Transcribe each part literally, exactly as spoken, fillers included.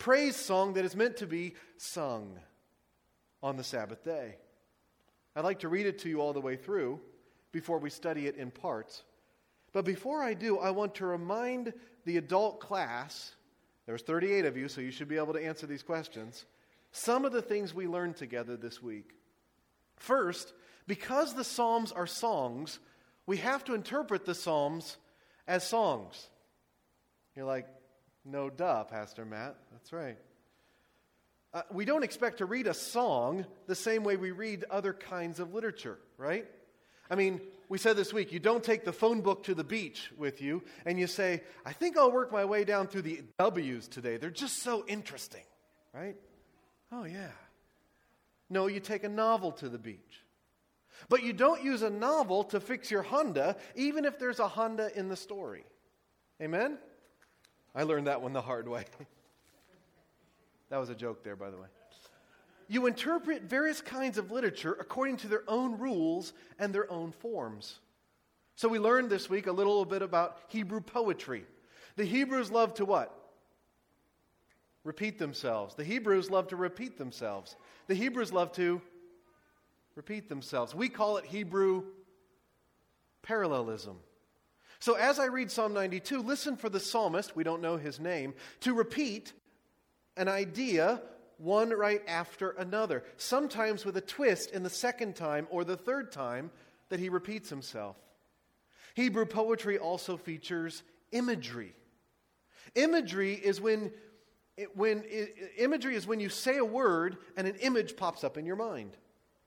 praise song that is meant to be sung on the Sabbath day. I'd like to read it to you all the way through before we study it in parts. But before I do, I want to remind the adult class, there's thirty-eight of you, so you should be able to answer these questions, some of the things we learned together this week. First, because the Psalms are songs, we have to interpret the Psalms as songs. You're like, no duh, Pastor Matt. That's right. Uh, we don't expect to read a song the same way we read other kinds of literature, right? I mean, we said this week, you don't take the phone book to the beach with you and you say, I think I'll work my way down through the W's today. They're just so interesting, right? Oh, yeah. No, you take a novel to the beach. But you don't use a novel to fix your Honda, even if there's a Honda in the story. Amen? I learned that one the hard way. That was a joke there, by the way. You interpret various kinds of literature according to their own rules and their own forms. So we learned this week a little bit about Hebrew poetry. The Hebrews love to what? Repeat themselves. The Hebrews love to repeat themselves. The Hebrews love to repeat themselves. We call it Hebrew parallelism. So as I read Psalm ninety-two, listen for the psalmist, we don't know his name, to repeat an idea one right after another, sometimes with a twist in the second time or the third time that he repeats himself. Hebrew poetry also features imagery. Imagery is when, it, when it, imagery is when you say a word and an image pops up in your mind.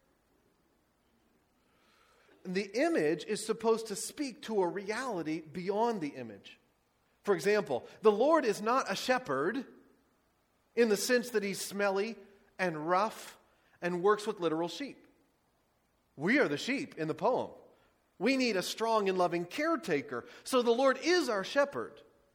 The image is supposed to speak to a reality beyond the image. For example, the Lord is not a shepherd in the sense that he's smelly and rough and works with literal sheep. We are the sheep in the poem. We need a strong and loving caretaker. So the Lord is our shepherd.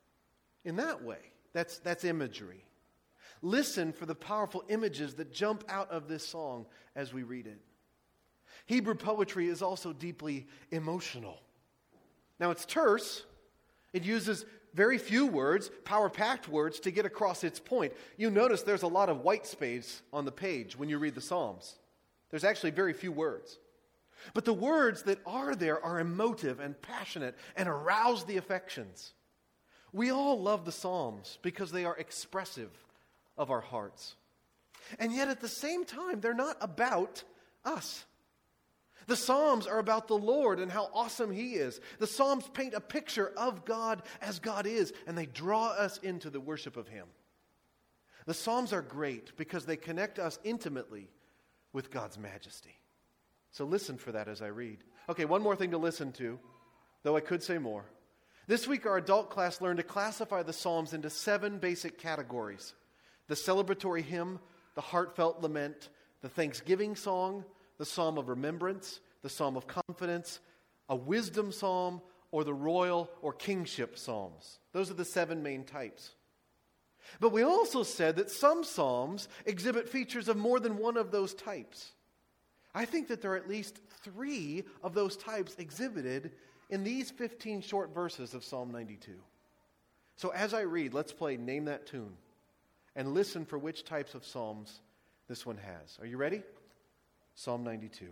In that way, that's, that's imagery. Listen for the powerful images that jump out of this song as we read it. Hebrew poetry is also deeply emotional. Now it's terse. It uses very few words, power-packed words, to get across its point. You notice there's a lot of white space on the page when you read the Psalms. There's actually very few words. But the words that are there are emotive and passionate and arouse the affections. We all love the Psalms because they are expressive of our hearts. And yet at the same time, they're not about us. The Psalms are about the Lord and how awesome He is. The Psalms paint a picture of God as God is, and they draw us into the worship of Him. The Psalms are great because they connect us intimately with God's majesty. So listen for that as I read. Okay, one more thing to listen to, though I could say more. This week our adult class learned to classify the Psalms into seven basic categories: the celebratory hymn, the heartfelt lament, the thanksgiving song, the psalm of remembrance, the psalm of confidence, a wisdom psalm, or the royal or kingship psalms. Those are the seven main types. But we also said that some psalms exhibit features of more than one of those types. I think that there are at least three of those types exhibited in these fifteen short verses of Psalm ninety-two. So as I read, let's play Name That Tune and listen for which types of psalms this one has. Are you ready? Psalm ninety-two.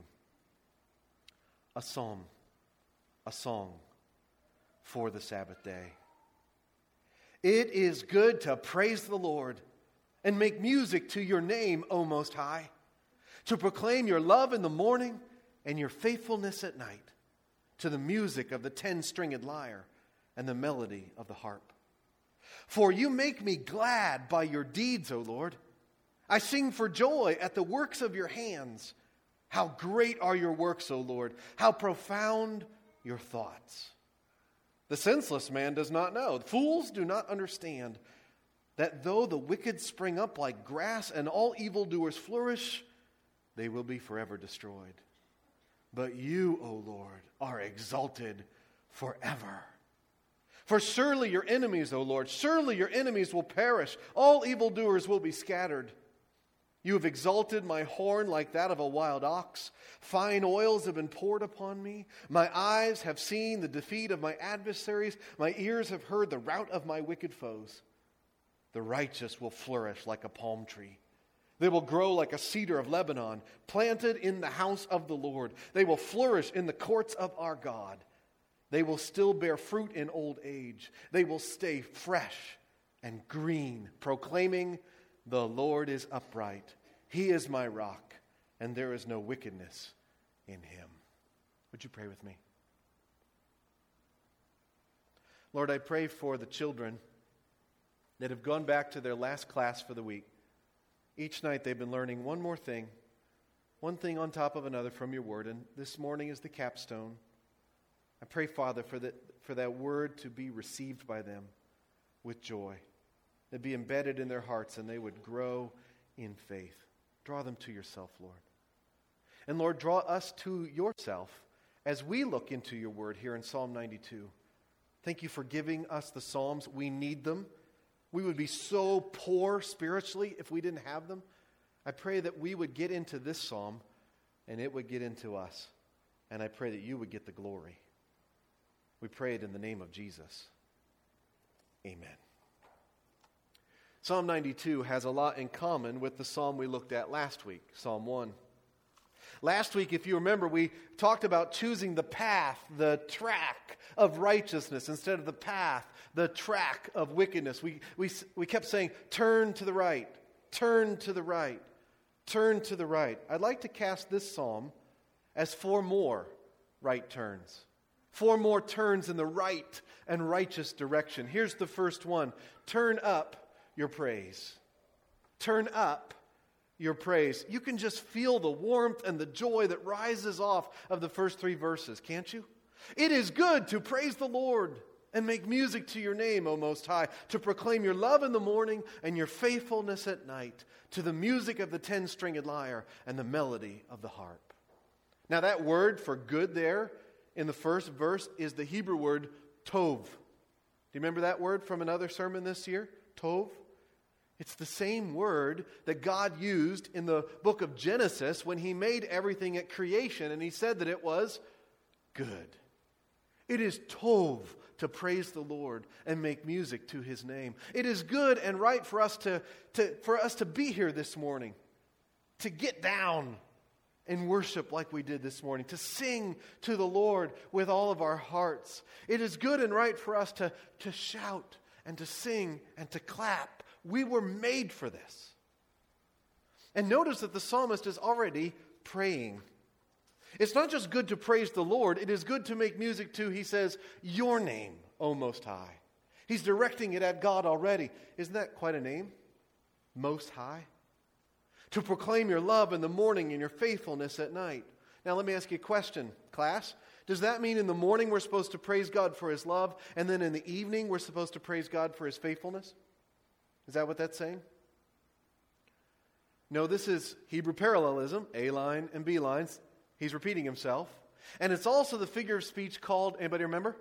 A psalm, a song for the Sabbath day. It is good to praise the Lord and make music to your name, O Most High, to proclaim your love in the morning and your faithfulness at night, to the music of the ten-stringed lyre and the melody of the harp. For you make me glad by your deeds, O Lord. I sing for joy at the works of your hands. How great are your works, O Lord! How profound your thoughts! The senseless man does not know. Fools do not understand that though the wicked spring up like grass and all evildoers flourish, they will be forever destroyed. But you, O Lord, are exalted forever. For surely your enemies, O Lord, surely your enemies will perish. All evildoers will be scattered. You have exalted my horn like that of a wild ox. Fine oils have been poured upon me. My eyes have seen the defeat of my adversaries. My ears have heard the rout of my wicked foes. The righteous will flourish like a palm tree. They will grow like a cedar of Lebanon, planted in the house of the Lord. They will flourish in the courts of our God. They will still bear fruit in old age. They will stay fresh and green, proclaiming, the Lord is upright. He is my rock, and there is no wickedness in him. Would you pray with me? Lord, I pray for the children that have gone back to their last class for the week. Each night they've been learning one more thing, one thing on top of another from your word, and this morning is the capstone. I pray, Father, for that, for that word to be received by them with joy, to be embedded in their hearts, and they would grow in faith. Draw them to yourself, Lord. And Lord, draw us to yourself as we look into your word here in Psalm ninety-two. Thank you for giving us the Psalms. We need them. We would be so poor spiritually if we didn't have them. I pray that we would get into this psalm and it would get into us. And I pray that you would get the glory. We pray it in the name of Jesus. Amen. Psalm ninety-two has a lot in common with the psalm we looked at last week, Psalm one. Last week, if you remember, we talked about choosing the path, the track of righteousness instead of the path, the track of wickedness. We, we, we kept saying, turn to the right, turn to the right, turn to the right. I'd like to cast this psalm as four more right turns. Four more turns in the right and righteous direction. Here's the first one. Turn up your praise. Turn up your praise. You can just feel the warmth and the joy that rises off of the first three verses, can't you? It is good to praise the Lord and make music to your name, O Most High, to proclaim your love in the morning and your faithfulness at night, to the music of the ten-stringed lyre and the melody of the harp. Now that word for good there in the first verse is the Hebrew word tov. Do you remember that word from another sermon this year? Tov? It's the same word that God used in the book of Genesis when he made everything at creation, and he said that it was good. It is tov to praise the Lord and make music to his name. It is good and right for us to, to, for us to be here this morning, to get down and worship like we did this morning, to sing to the Lord with all of our hearts. It is good and right for us to, to shout and to sing and to clap. We were made for this. And notice that the psalmist is already praying. It's not just good to praise the Lord, it is good to make music to, he says, your name, O Most High. He's directing it at God already. Isn't that quite a name? Most High. To proclaim your love in the morning and your faithfulness at night. Now let me ask you a question, class. Does that mean in the morning we're supposed to praise God for his love, and then in the evening we're supposed to praise God for his faithfulness? Is that what that's saying? No, this is Hebrew parallelism, A line and B lines. He's repeating himself. And it's also the figure of speech called, anybody remember?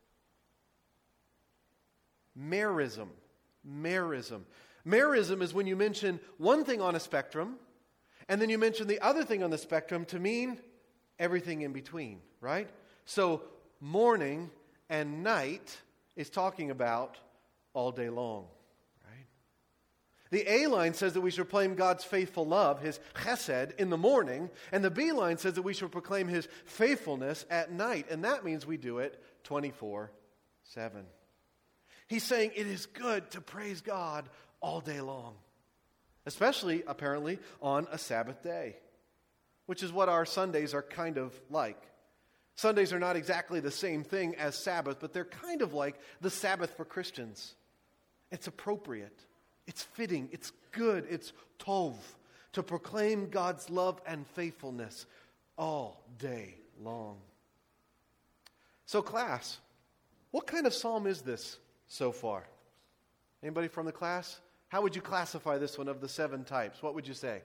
Merism. Merism. Merism is when you mention one thing on a spectrum, and then you mention the other thing on the spectrum to mean everything in between, right? So morning and night is talking about all day long. The A line says that we should proclaim God's faithful love, his chesed, in the morning. And the B line says that we should proclaim his faithfulness at night. And that means we do it twenty-four seven. He's saying it is good to praise God all day long. Especially, apparently, on a Sabbath day. Which is what our Sundays are kind of like. Sundays are not exactly the same thing as Sabbath, but they're kind of like the Sabbath for Christians. It's appropriate. It's fitting, it's good, it's tov, to proclaim God's love and faithfulness all day long. So class, what kind of psalm is this so far? Anybody from the class? How would you classify this one of the seven types? What would you say?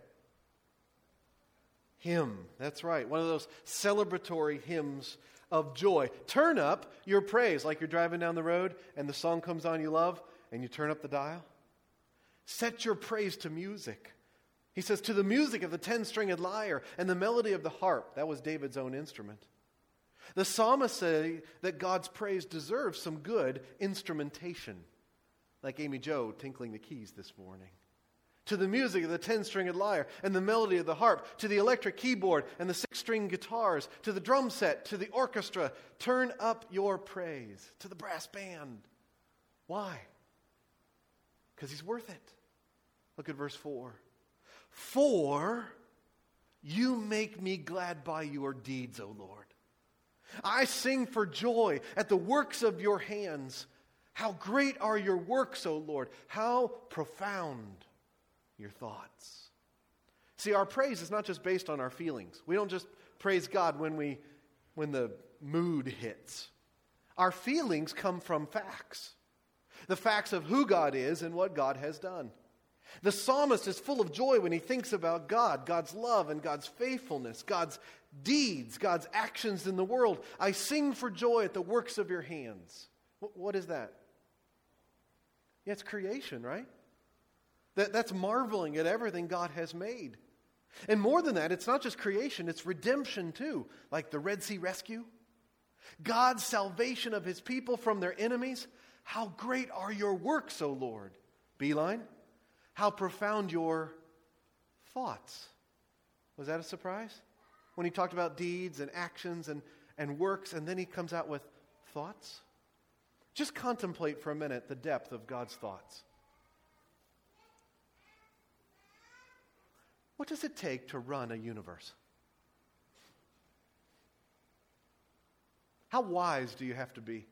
Hymn, that's right. One of those celebratory hymns of joy. Turn up your praise, like you're driving down the road and the song comes on you love and you turn up the dial. Set your praise to music. He says, to the music of the ten-stringed lyre and the melody of the harp. That was David's own instrument. The psalmists say that God's praise deserves some good instrumentation. like Amy Jo tinkling the keys this morning, to the music of the ten-stringed lyre and the melody of the harp, to the electric keyboard and the six-string guitars, to the drum set, to the orchestra. Turn up your praise, to the brass band. Why? Because he's worth it. Look at verse four. For you make me glad by your deeds, O Lord. I sing for joy at the works of your hands. How great are your works, O Lord. How profound your thoughts. See, our praise is not just based on our feelings. We don't just praise God when we when the mood hits. Our feelings come from facts. The facts of who God is and what God has done. The psalmist is full of joy when he thinks about God, God's love and God's faithfulness, God's deeds, God's actions in the world. I sing for joy at the works of your hands. What is that? Yeah, it's creation, right? That, that's marveling at everything God has made. And more than that, it's not just creation, it's redemption too, like the Red Sea rescue. God's salvation of his people from their enemies. How great are your works, O Lord. Beeline. How profound your thoughts. Was that a surprise? When he talked about deeds and actions and, and works, and then he comes out with thoughts? Just contemplate for a minute the depth of God's thoughts. What does it take to run a universe? How wise do you have to be?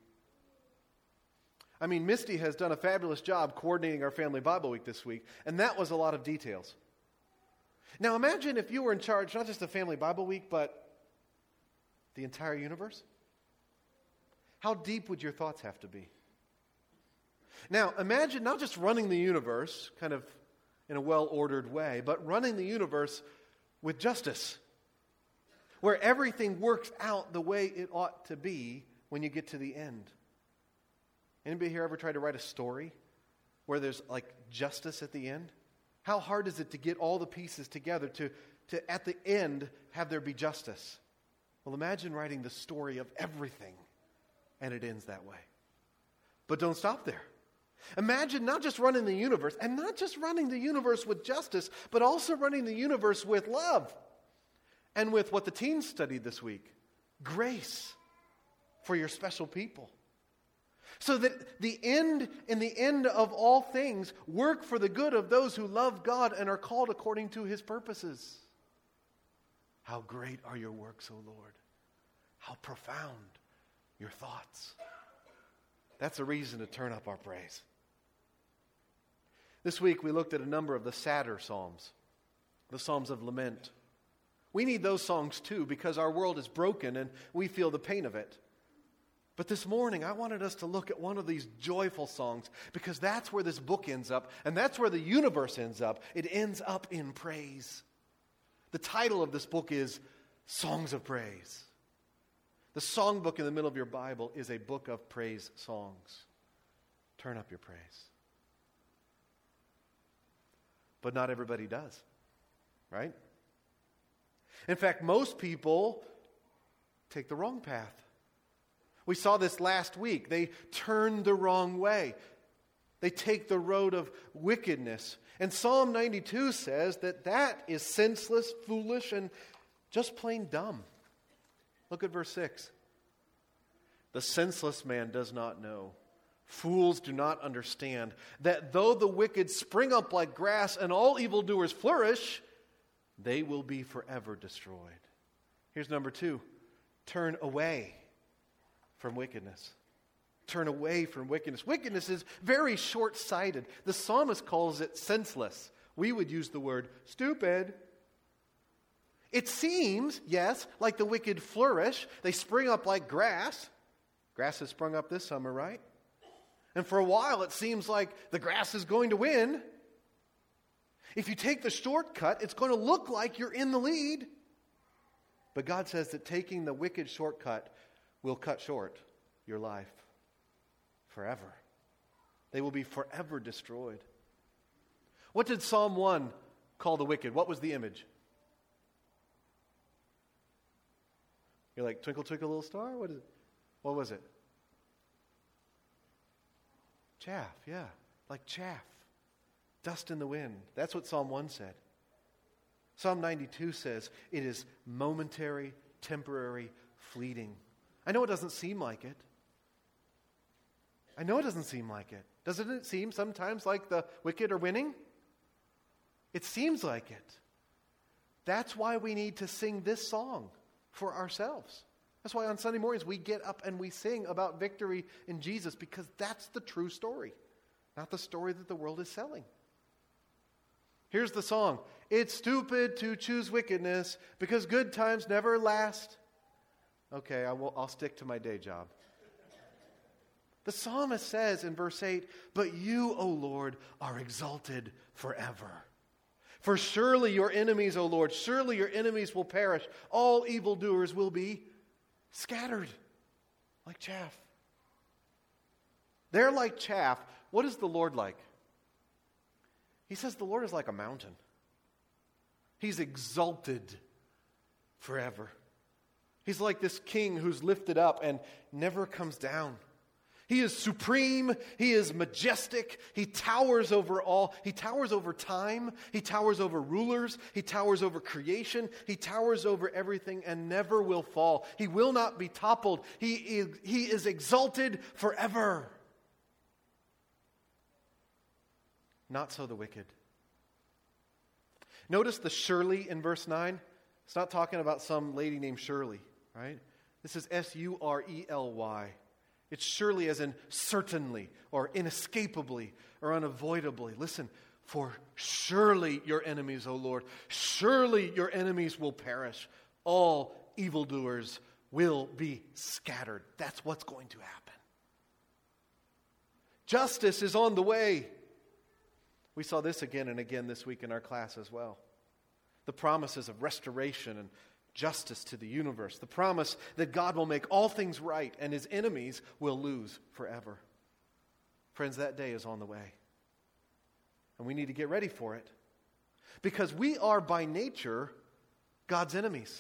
I mean, Misty has done a fabulous job coordinating our family Bible week this week, and that was a lot of details. Now imagine if you were in charge, not just of family Bible week, but the entire universe. How deep would your thoughts have to be? Now imagine not just running the universe, kind of in a well-ordered way, but running the universe with justice, where everything works out the way it ought to be when you get to the end. Anybody here ever tried to write a story where there's like justice at the end? How hard is it to get all the pieces together to, to at the end, have there be justice? Well, imagine writing the story of everything, and it ends that way. But don't stop there. Imagine not just running the universe, and not just running the universe with justice, but also running the universe with love. And with what the teens studied this week, grace for your special people. So that the end and the end of all things work for the good of those who love God and are called according to his purposes. How great are your works, O Lord. How profound your thoughts. That's a reason to turn up our praise. This week we looked at a number of the sadder psalms, the psalms of lament. We need those songs too because our world is broken and we feel the pain of it. But this morning I wanted us to look at one of these joyful songs because that's where this book ends up and that's where the universe ends up. It ends up in praise. The title of this book is Songs of Praise. The songbook in the middle of your Bible is a book of praise songs. Turn up your praise. But not everybody does, right? In fact, most people take the wrong path. We saw this last week. They turn the wrong way. They take the road of wickedness. And Psalm ninety-two says that that is senseless, foolish, and just plain dumb. Look at verse six. The senseless man does not know. Fools do not understand that though the wicked spring up like grass and all evildoers flourish, they will be forever destroyed. Here's number two. Turn away from wickedness. Turn away from wickedness. Wickedness is very short-sighted. The psalmist calls it senseless. We would use the word stupid. It seems, yes, like the wicked flourish. They spring up like grass. Grass has sprung up this summer, right? And for a while it seems like the grass is going to win. If you take the shortcut, it's going to look like you're in the lead. But God says that taking the wicked shortcut will cut short your life forever. They will be forever destroyed. What did Psalm one call the wicked? What was the image? You're like, twinkle, twinkle, little star? What is it? What was it? Chaff, yeah. like chaff, dust in the wind. That's what Psalm one said. Psalm ninety-two says it is momentary, temporary, fleeting. I know it doesn't seem like it. I know it doesn't seem like it. Doesn't it seem sometimes like the wicked are winning? It seems like it. That's why we need to sing this song for ourselves. That's why on Sunday mornings we get up and we sing about victory in Jesus, because that's the true story, not the story that the world is selling. Here's the song. It's stupid to choose wickedness because good times never last. Okay, I will, I'll stick to my day job. The psalmist says in verse eight, but you, O Lord, are exalted forever. For surely your enemies, O Lord, surely your enemies will perish. All evildoers will be scattered like chaff. They're like chaff. What is the Lord like? He says the Lord is like a mountain. He's exalted forever. He's like this king who's lifted up and never comes down. He is supreme. He is majestic. He towers over all. He towers over time. He towers over rulers. He towers over creation. He towers over everything and never will fall. He will not be toppled. He is, he is exalted forever. Not so the wicked. Notice the surely in verse nine. It's not talking about some lady named Shirley, right? This is S U R E L Y. It's surely as in certainly or inescapably or unavoidably. Listen, for surely your enemies, O Lord, surely your enemies will perish. All evildoers will be scattered. That's what's going to happen. Justice is on the way. We saw this again and again this week in our class as well. The promises of restoration and justice to the universe. The promise that God will make all things right and his enemies will lose forever. Friends, that day is on the way. And we need to get ready for it. Because we are by nature God's enemies.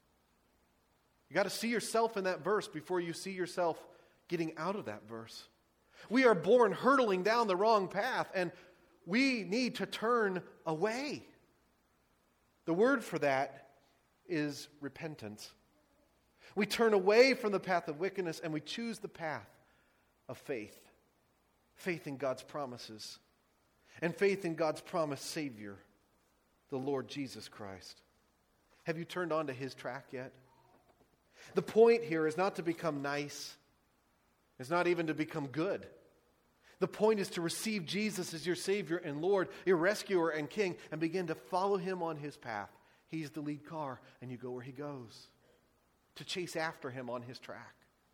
You got to see yourself in that verse before you see yourself getting out of that verse. We are born hurtling down the wrong path, and we need to turn away. The word for that is repentance. We turn away from the path of wickedness and we choose the path of faith. Faith in God's promises. And faith in God's promised Savior, the Lord Jesus Christ. Have you turned onto his track yet? The point here is not to become nice. It's not even to become good. The point is to receive Jesus as your Savior and Lord, your rescuer and King, and begin to follow him on his path. He's the lead car, and you go where he goes. To chase after him on his track.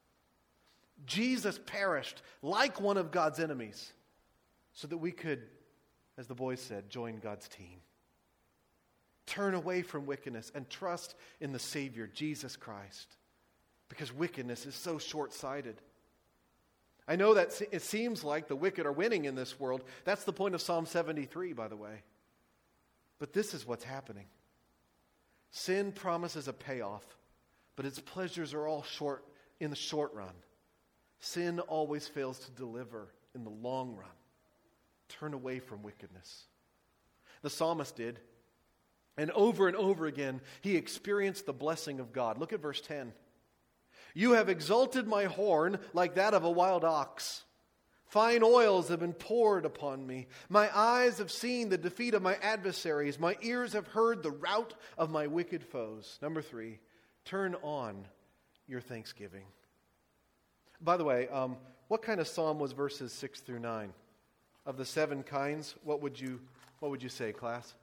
Jesus perished like one of God's enemies so that we could, as the boys said, join God's team. Turn away from wickedness and trust in the Savior, Jesus Christ. Because wickedness is so short-sighted. I know that it seems like the wicked are winning in this world. That's the point of Psalm seventy-three, by the way. But this is what's happening. Sin promises a payoff, but its pleasures are all short in the short run. Sin always fails to deliver in the long run. Turn away from wickedness. The psalmist did. And over and over again, he experienced the blessing of God. Look at verse ten. You have exalted my horn like that of a wild ox. Fine oils have been poured upon me. My eyes have seen the defeat of my adversaries. My ears have heard the rout of my wicked foes. Number three, turn on your thanksgiving. By the way, um, what kind of psalm was verses six through nine? Of the seven kinds, what would you what would you say, class?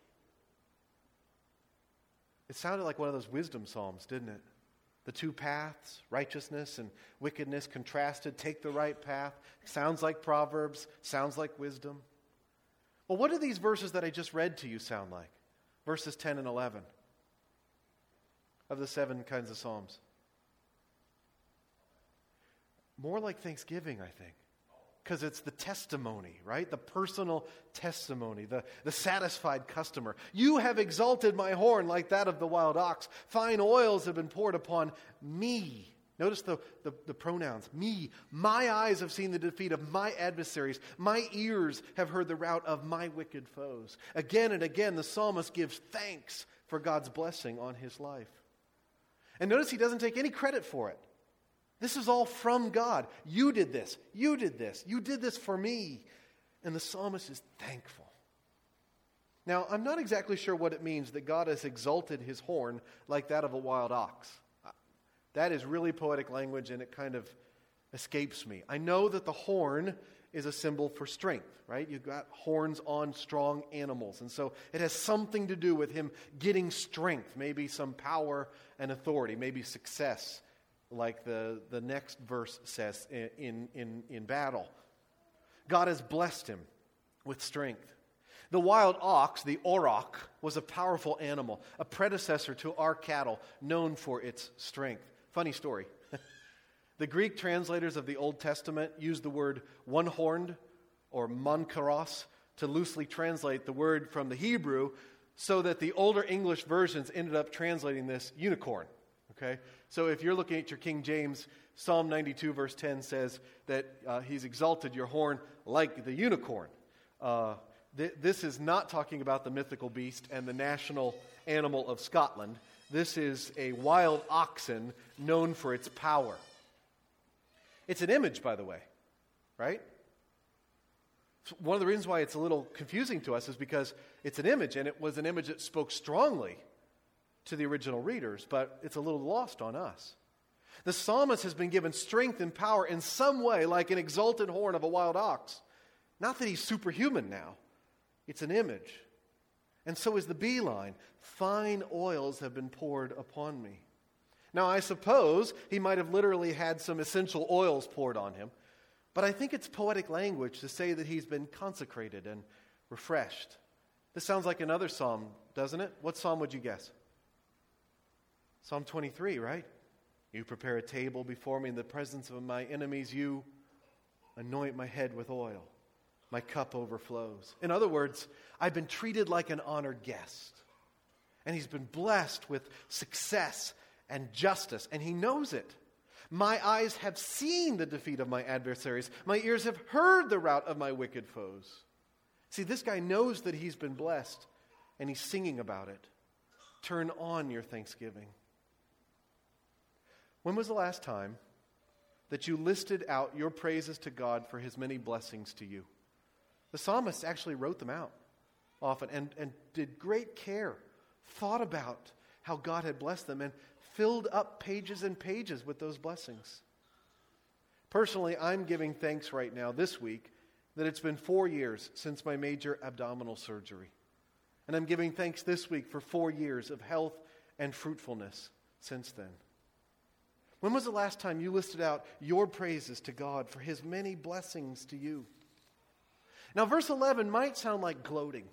It sounded like one of those wisdom psalms, didn't it? The two paths, righteousness and wickedness contrasted. Take the right path. Sounds like Proverbs. Sounds like wisdom. Well, what do these verses that I just read to you sound like? Verses ten and eleven of the seven kinds of psalms. More like thanksgiving, I think. Because it's the testimony, right? The personal testimony, the, the satisfied customer. You have exalted my horn like that of the wild ox. Fine oils have been poured upon me. Notice the, the, the pronouns. Me, my eyes have seen the defeat of my adversaries. My ears have heard the rout of my wicked foes. Again and again, the psalmist gives thanks for God's blessing on his life. And notice he doesn't take any credit for it. This is all from God. You did this. You did this. You did this for me. And the psalmist is thankful. Now, I'm not exactly sure what it means that God has exalted his horn like that of a wild ox. That is really poetic language, and it kind of escapes me. I know that the horn is a symbol for strength, right? You've got horns on strong animals. And so it has something to do with him getting strength, maybe some power and authority, maybe success, like the, the next verse says, in, in, in battle. God has blessed him with strength. The wild ox, the auroch, was a powerful animal, a predecessor to our cattle, known for its strength. Funny story. The Greek translators of the Old Testament used the word one-horned or mankaros to loosely translate the word from the Hebrew, so that the older English versions ended up translating this unicorn. Okay? So if you're looking at your King James, Psalm ninety-two verse ten says that uh, he's exalted your horn like the unicorn. Uh, th- this is not talking about the mythical beast and the national animal of Scotland. This is a wild oxen known for its power. It's an image, by the way, right? One of the reasons why it's a little confusing to us is because it's an image, and it was an image that spoke strongly to the original readers, but it's a little lost on us. The psalmist has been given strength and power in some way, like an exalted horn of a wild ox. Not that he's superhuman now. It's an image. And so is the beeline. Fine oils have been poured upon me. Now, I suppose he might have literally had some essential oils poured on him, but I think it's poetic language to say that he's been consecrated and refreshed. This sounds like another psalm, doesn't it? What psalm would you guess? Psalm twenty-three, right? You prepare a table before me in the presence of my enemies. You anoint my head with oil. My cup overflows. In other words, I've been treated like an honored guest. And he's been blessed with success and justice, and he knows it. My eyes have seen the defeat of my adversaries. My ears have heard the rout of my wicked foes. See, this guy knows that he's been blessed, and he's singing about it. Turn on your thanksgiving. When was the last time that you listed out your praises to God for his many blessings to you? The psalmist actually wrote them out often and, and did great care, thought about how God had blessed them, and filled up pages and pages with those blessings. Personally, I'm giving thanks right now this week that it's been four years since my major abdominal surgery. And I'm giving thanks this week for four years of health and fruitfulness since then. When was the last time you listed out your praises to God for his many blessings to you? Now, verse eleven might sound like gloating.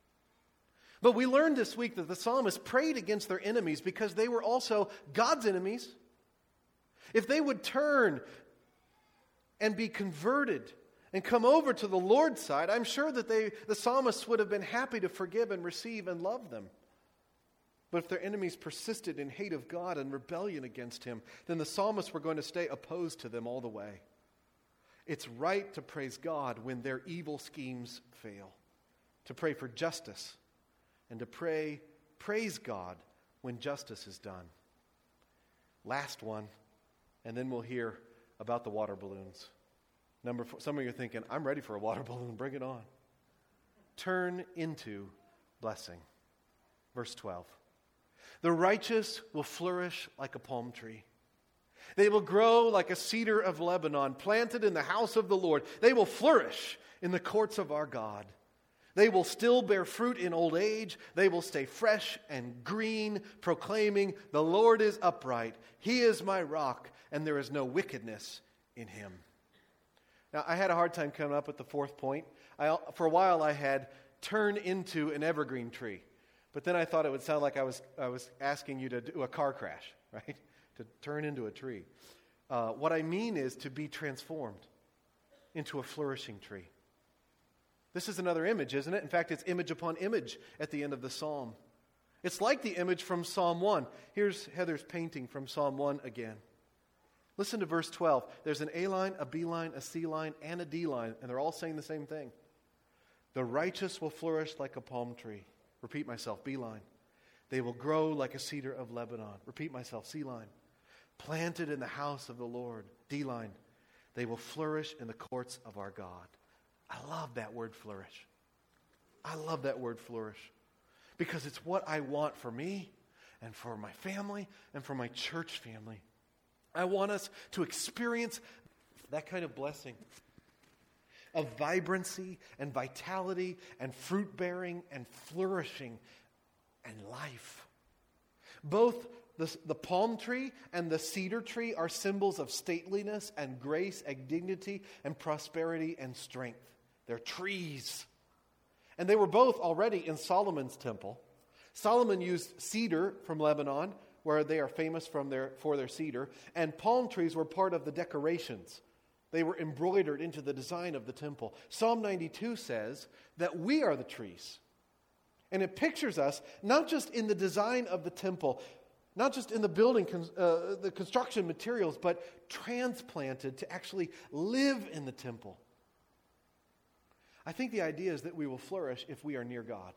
But we learned this week that the psalmist prayed against their enemies because they were also God's enemies. If they would turn and be converted and come over to the Lord's side, I'm sure that they, the psalmists would have been happy to forgive and receive and love them. But if their enemies persisted in hate of God and rebellion against him, then the psalmists were going to stay opposed to them all the way. It's right to praise God when their evil schemes fail, to pray for justice, and to pray, praise God when justice is done. Last one, and then we'll hear about the water balloons. Number four, some of you are thinking, I'm ready for a water balloon, bring it on. Turn into blessing. Verse twelve. The righteous will flourish like a palm tree. They will grow like a cedar of Lebanon, planted in the house of the Lord. They will flourish in the courts of our God. They will still bear fruit in old age. They will stay fresh and green, proclaiming, the Lord is upright. He is my rock, and there is no wickedness in him. Now, I had a hard time coming up with the fourth point. I, for a while, I had turn into an evergreen tree. But then I thought it would sound like I was I was asking you to do a car crash, right? To turn into a tree. Uh, what I mean is to be transformed into a flourishing tree. This is another image, isn't it? In fact, it's image upon image at the end of the psalm. It's like the image from Psalm one. Here's Heather's painting from Psalm one again. Listen to verse twelve. There's an A line, a B line, a C line, and a D line, and they're all saying the same thing. The righteous will flourish like a palm tree. Repeat myself, B line. They will grow like a cedar of Lebanon. Repeat myself, C line. Planted in the house of the Lord. D line. They will flourish in the courts of our God. I love that word flourish. I love that word flourish. Because it's what I want for me and for my family and for my church family. I want us to experience that kind of blessing of vibrancy and vitality and fruit-bearing and flourishing and life. Both the, the palm tree and the cedar tree are symbols of stateliness and grace and dignity and prosperity and strength. They're trees. And they were both already in Solomon's temple. Solomon used cedar from Lebanon, where they are famous from their, for their cedar, and palm trees were part of the decorations. They were embroidered into the design of the temple. Psalm ninety-two says that we are the trees. And it pictures us not just in the design of the temple, not just in the building, uh, the construction materials, but transplanted to actually live in the temple. I think the idea is that we will flourish if we are near God.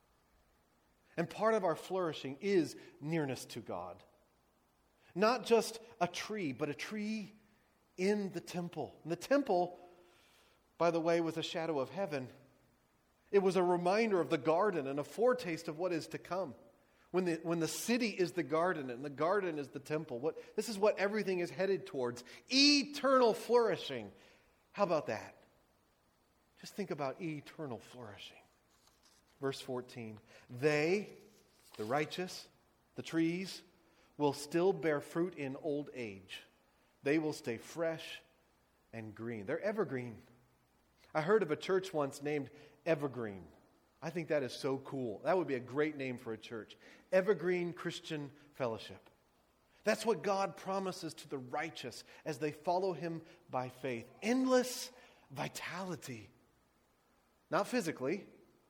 And part of our flourishing is nearness to God. Not just a tree, but a tree in the temple. And the temple, by the way, was a shadow of heaven. It was a reminder of the garden and a foretaste of what is to come. When the, when the city is the garden and the garden is the temple, what, this is what everything is headed towards. Eternal flourishing. How about that? Just think about eternal flourishing. Verse fourteen. They, the righteous, the trees, will still bear fruit in old age. They will stay fresh and green. They're evergreen. I heard of a church once named Evergreen. I think that is so cool. That would be a great name for a church. Evergreen Christian Fellowship. That's what God promises to the righteous as they follow Him by faith. Endless vitality. Not physically,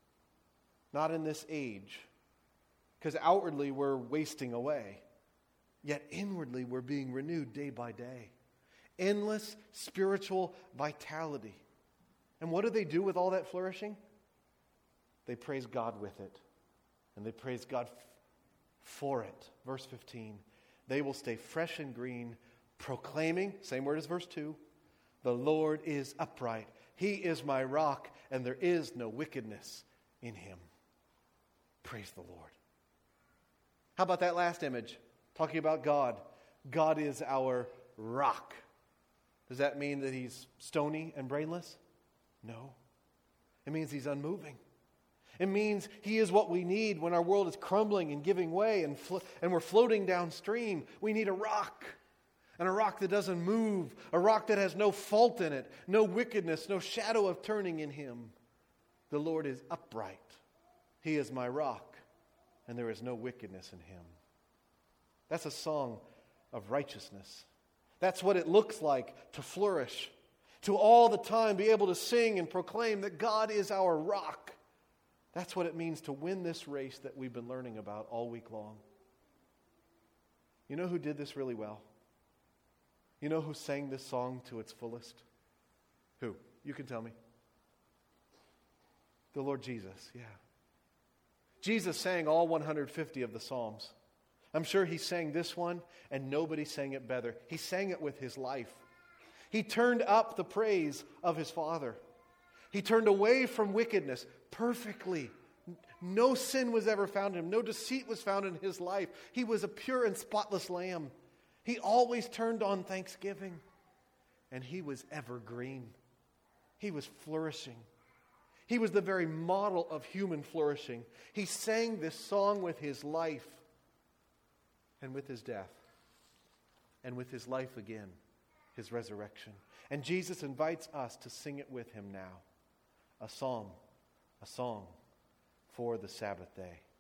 not in this age, because outwardly we're wasting away. Yet inwardly we're being renewed day by day. Endless spiritual vitality. And what do they do with all that flourishing? They praise God with it. And they praise God f- for it. Verse fifteen. They will stay fresh and green, proclaiming, same word as verse two, the Lord is upright. He is my rock, and there is no wickedness in Him. Praise the Lord. How about that last image? Talking about God. God is our rock. Does that mean that He's stony and brainless? No. It means He's unmoving. It means He is what we need when our world is crumbling and giving way and, flo- and we're floating downstream. We need a rock. And a rock that doesn't move. A rock that has no fault in it. No wickedness. No shadow of turning in Him. The Lord is upright. He is my rock. And there is no wickedness in Him. That's a song of righteousness. That's what it looks like to flourish. To all the time be able to sing and proclaim that God is our rock. That's what it means to win this race that we've been learning about all week long. You know who did this really well? You know who sang this song to its fullest? Who? You can tell me. The Lord Jesus, yeah. Jesus sang all one hundred fifty of the Psalms. I'm sure He sang this one, and nobody sang it better. He sang it with His life. He turned up the praise of His Father. He turned away from wickedness perfectly. No sin was ever found in Him. No deceit was found in His life. He was a pure and spotless lamb. He always turned on thanksgiving. And He was evergreen. He was flourishing. He was the very model of human flourishing. He sang this song with His life and with His death and with His life again, His resurrection. And Jesus invites us to sing it with Him now. A psalm, a song for the Sabbath day.